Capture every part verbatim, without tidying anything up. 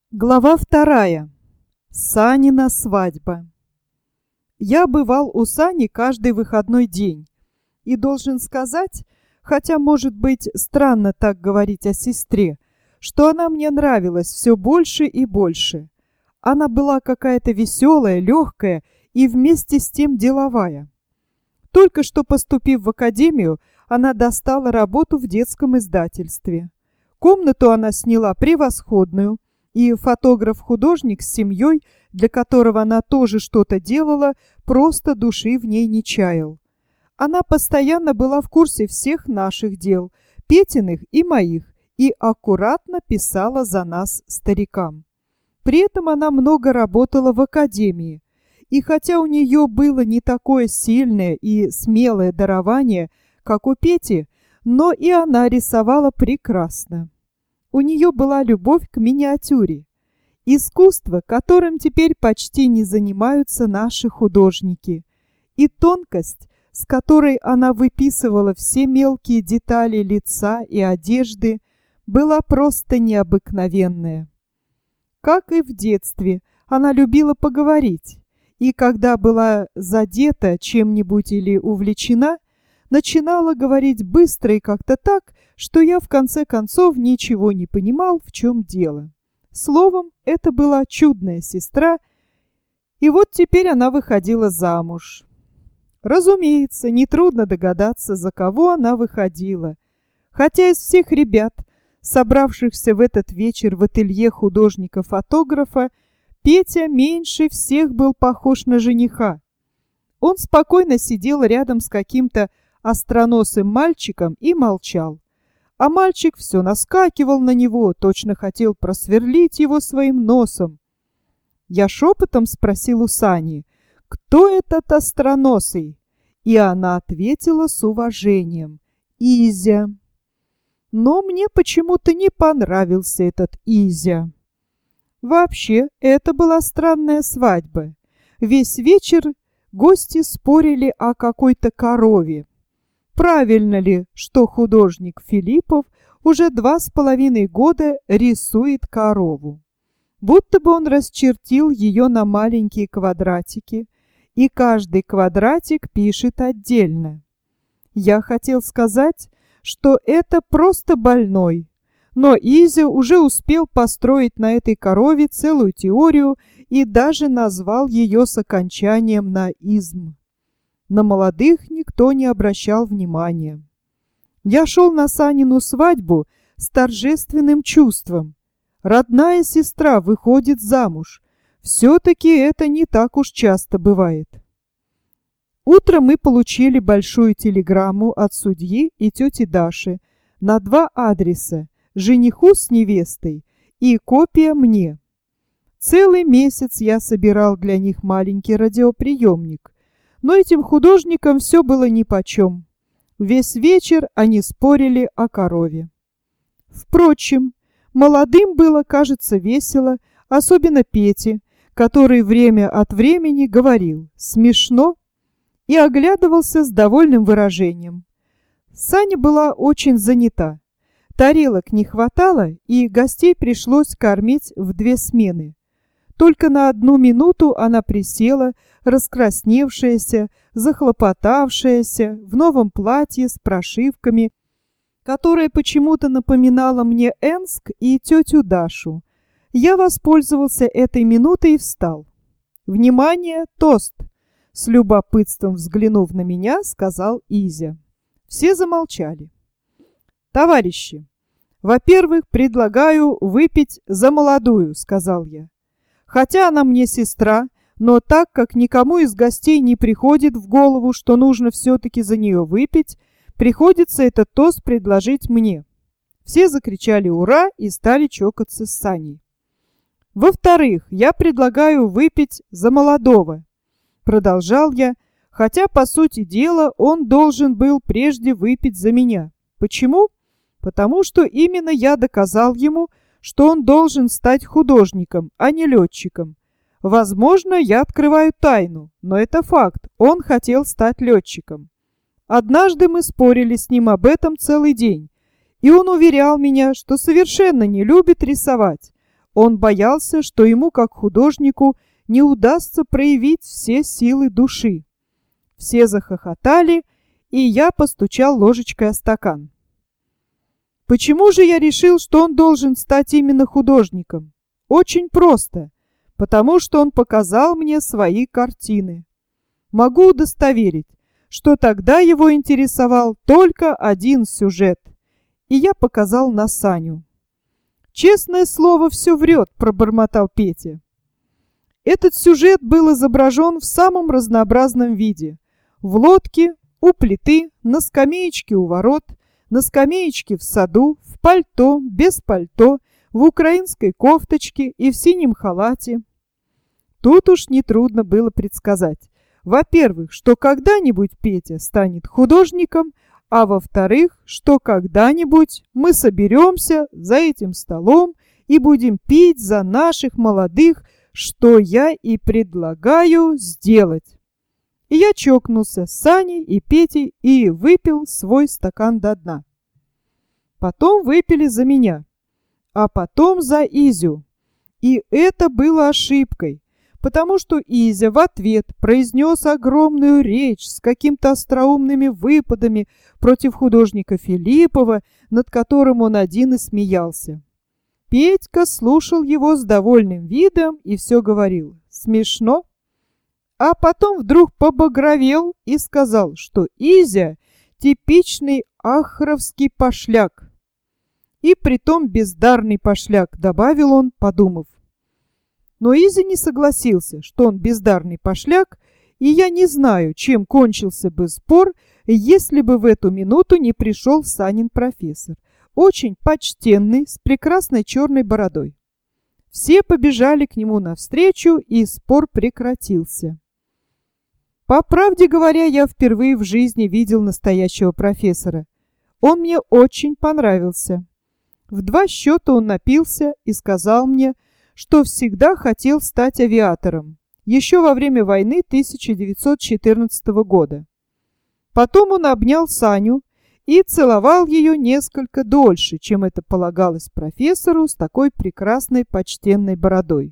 Глава вторая. Санина свадьба. Я бывал у Сани каждый выходной день. И должен сказать, хотя, может быть, странно так говорить о сестре, что она мне нравилась все больше и больше. Она была какая-то веселая, легкая и вместе с тем деловая. Только что поступив в академию, она достала работу в детском издательстве. Комнату она сняла превосходную, и фотограф-художник с семьей, для которого она тоже что-то делала, просто души в ней не чаял. Она постоянно была в курсе всех наших дел, Петиных и моих, и аккуратно писала за нас, старикам. При этом она много работала в академии, и хотя у нее было не такое сильное и смелое дарование, как у Пети, но и она рисовала прекрасно. У нее была любовь к миниатюре, искусство, которым теперь почти не занимаются наши художники, и тонкость, с которой она выписывала все мелкие детали лица и одежды, была просто необыкновенная. Как и в детстве, она любила поговорить, и когда была задета чем-нибудь или увлечена, начинала говорить быстро и как-то так, что я в конце концов ничего не понимал, в чем дело. Словом, это была чудная сестра, и вот теперь она выходила замуж. Разумеется, нетрудно догадаться, за кого она выходила. Хотя из всех ребят, собравшихся в этот вечер в ателье художника-фотографа, Петя меньше всех был похож на жениха. Он спокойно сидел рядом с каким-то остроносым мальчиком и молчал. А мальчик все наскакивал на него, точно хотел просверлить его своим носом. Я шепотом спросил у Сани, кто этот остроносый? И она ответила с уважением: Изя. Но мне почему-то не понравился этот Изя. Вообще, это была странная свадьба. Весь вечер гости спорили о какой-то корове. Правильно ли, что художник Филиппов уже два с половиной года рисует корову? Будто бы он расчертил ее на маленькие квадратики, и каждый квадратик пишет отдельно. Я хотел сказать, что это просто больной, но Изя уже успел построить на этой корове целую теорию и даже назвал ее с окончанием на «изм». На молодых никто не обращал внимания. Я шел на Санину свадьбу с торжественным чувством. Родная сестра выходит замуж. Все-таки это не так уж часто бывает. Утром мы получили большую телеграмму от судьи и тети Даши на два адреса: жениху с невестой и копия мне. Целый месяц я собирал для них маленький радиоприемник. Но этим художникам все было нипочем. Весь вечер они спорили о корове. Впрочем, молодым было, кажется, весело, особенно Пете, который время от времени говорил «смешно» и оглядывался с довольным выражением. Саня была очень занята. Тарелок не хватало, и гостей пришлось кормить в две смены. Только на одну минуту она присела, раскрасневшаяся, захлопотавшаяся, в новом платье с прошивками, которое почему-то напоминало мне Энск и тетю Дашу. Я воспользовался этой минутой и встал. «Внимание, тост!» С любопытством взглянув на меня, сказал Изя. Все замолчали. «Товарищи, во-первых, предлагаю выпить за молодую», — сказал я. «Хотя она мне сестра, но так как никому из гостей не приходит в голову, что нужно все-таки за нее выпить, приходится этот тост предложить мне». Все закричали «Ура!» и стали чокаться с Саней. «Во-вторых, я предлагаю выпить за молодого», — продолжал я, хотя, по сути дела, он должен был прежде выпить за меня. Почему? Потому что именно я доказал ему, что он должен стать художником, а не летчиком. Возможно, я открываю тайну, но это факт, он хотел стать летчиком. Однажды мы спорили с ним об этом целый день, и он уверял меня, что совершенно не любит рисовать. Он боялся, что ему, как художнику, не удастся проявить все силы души. Все захохотали, и я постучал ложечкой о стакан. Почему же я решил, что он должен стать именно художником? Очень просто. Потому что он показал мне свои картины. Могу удостоверить, что тогда его интересовал только один сюжет. И я показал на Саню. «Честное слово, все врет», — пробормотал Петя. Этот сюжет был изображен в самом разнообразном виде. В лодке, у плиты, на скамеечке у ворот, на скамеечке в саду, в пальто, без пальто, в украинской кофточке и в синем халате. Тут уж нетрудно было предсказать. Во-первых, что когда-нибудь Петя станет художником, а во-вторых, что когда-нибудь мы соберемся за этим столом и будем пить за наших молодых, что я и предлагаю сделать. И я чокнулся с Саней и Петей и выпил свой стакан до дна. Потом выпили за меня, а потом за Изю. И это было ошибкой, потому что Изя в ответ произнес огромную речь с какими-то остроумными выпадами против художника Филиппова, над которым он один и смеялся. Петька слушал его с довольным видом и все говорил: смешно. А потом вдруг побагровел и сказал, что Изя — типичный ахровский пошляк. И притом бездарный пошляк, добавил он, подумав. Но Изя не согласился, что он бездарный пошляк, и я не знаю, чем кончился бы спор, если бы в эту минуту не пришел Санин профессор, очень почтенный, с прекрасной черной бородой. Все побежали к нему навстречу, и спор прекратился. По правде говоря, я впервые в жизни видел настоящего профессора. Он мне очень понравился. В два счета он напился и сказал мне, что всегда хотел стать авиатором, еще во время войны тысяча девятьсот четырнадцатого года. Потом он обнял Саню и целовал ее несколько дольше, чем это полагалось профессору с такой прекрасной почтенной бородой.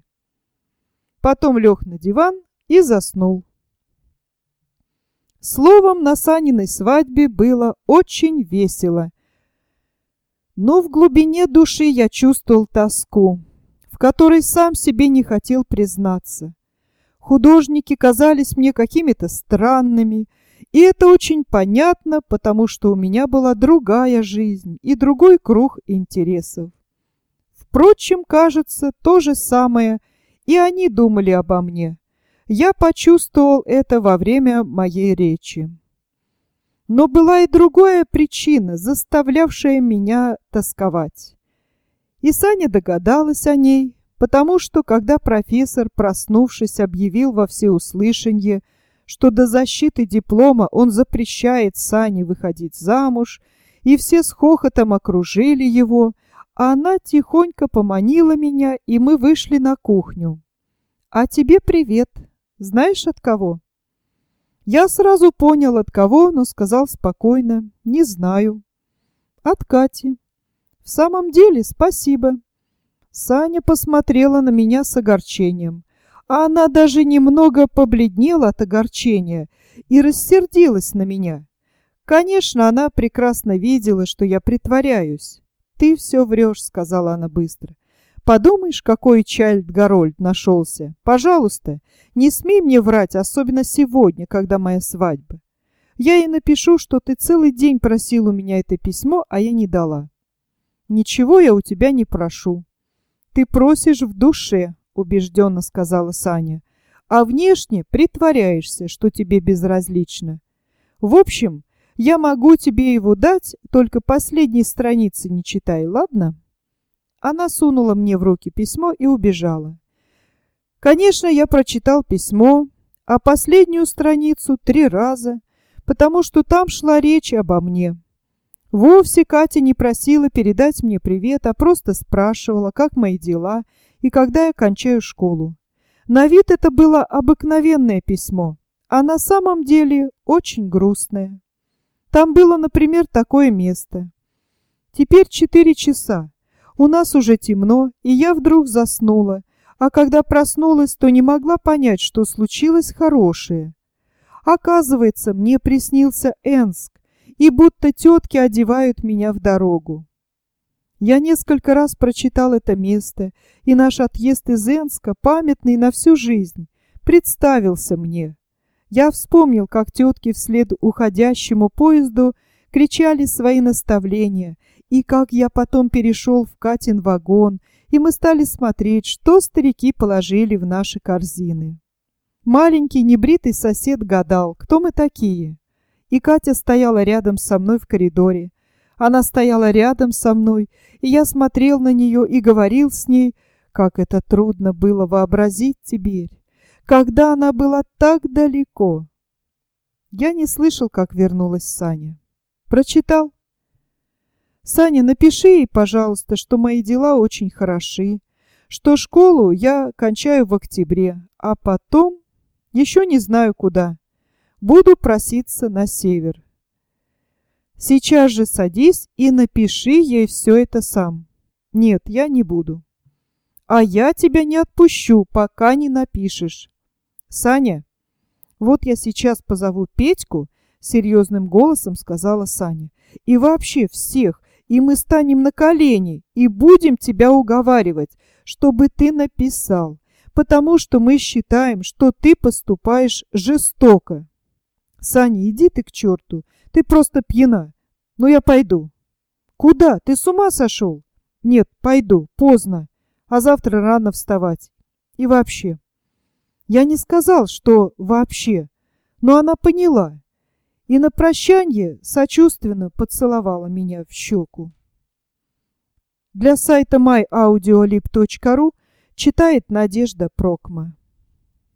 Потом лег на диван и заснул. Словом, на Саниной свадьбе было очень весело. Но в глубине души я чувствовал тоску, в которой сам себе не хотел признаться. Художники казались мне какими-то странными, и это очень понятно, потому что у меня была другая жизнь и другой круг интересов. Впрочем, кажется, то же самое, и они думали обо мне. Я почувствовал это во время моей речи. Но была и другая причина, заставлявшая меня тосковать. И Саня догадалась о ней, потому что, когда профессор, проснувшись, объявил во всеуслышание, что до защиты диплома он запрещает Сане выходить замуж, и все с хохотом окружили его, а она тихонько поманила меня, и мы вышли на кухню. «А тебе привет. Знаешь, от кого?» Я сразу понял, от кого, но сказал спокойно: «Не знаю». «От Кати». «В самом деле, спасибо». Саня посмотрела на меня с огорчением. А она даже немного побледнела от огорчения и рассердилась на меня. Конечно, она прекрасно видела, что я притворяюсь. «Ты все врешь», — сказала она быстро. «Подумаешь, какой Чайльд-Гарольд нашелся. Пожалуйста, не смей мне врать, особенно сегодня, когда моя свадьба. Я ей напишу, что ты целый день просил у меня это письмо, а я не дала». «Ничего я у тебя не прошу. Ты просишь в душе», — убежденно сказала Саня, «а внешне притворяешься, что тебе безразлично. В общем, я могу тебе его дать, только последней страницы не читай, ладно?» Она сунула мне в руки письмо и убежала. Конечно, я прочитал письмо, а последнюю страницу три раза, потому что там шла речь обо мне. Вовсе Катя не просила передать мне привет, а просто спрашивала, как мои дела и когда я кончаю школу. На вид это было обыкновенное письмо, а на самом деле очень грустное. Там было, например, такое место. «Теперь четыре часа. У нас уже темно, и я вдруг заснула, а когда проснулась, то не могла понять, что случилось хорошее. Оказывается, мне приснился Энск, и будто тетки одевают меня в дорогу. Я несколько раз прочитал это место, и наш отъезд из Энска, памятный на всю жизнь, представился мне. Я вспомнил, как тетки вслед уходящему поезду кричали свои наставления, и как я потом перешел в Катин вагон, и мы стали смотреть, что старики положили в наши корзины. Маленький небритый сосед гадал, кто мы такие. И Катя стояла рядом со мной в коридоре. Она стояла рядом со мной, и я смотрел на нее и говорил с ней, как это трудно было вообразить теперь, когда она была так далеко. Я не слышал, как вернулась Саня. Прочитал. Саня, напиши ей, пожалуйста, что мои дела очень хороши, что школу я кончаю в октябре, а потом еще не знаю куда. Буду проситься на север. Сейчас же садись и напиши ей все это сам. Нет, я не буду. А я тебя не отпущу, пока не напишешь. Саня, вот я сейчас позову Петьку, серьезным голосом сказала Саня. И вообще всех, и мы станем на колени и будем тебя уговаривать, чтобы ты написал, потому что мы считаем, что ты поступаешь жестоко. Саня, иди ты к черту, ты просто пьяна. Но я пойду. Куда? Ты с ума сошел? Нет, пойду, поздно, а завтра рано вставать. И вообще. Я не сказал, что вообще, но она поняла. И на прощанье сочувственно поцеловала меня в щеку. Для сайта май аудиолиб точка ру читает Надежда Прокма.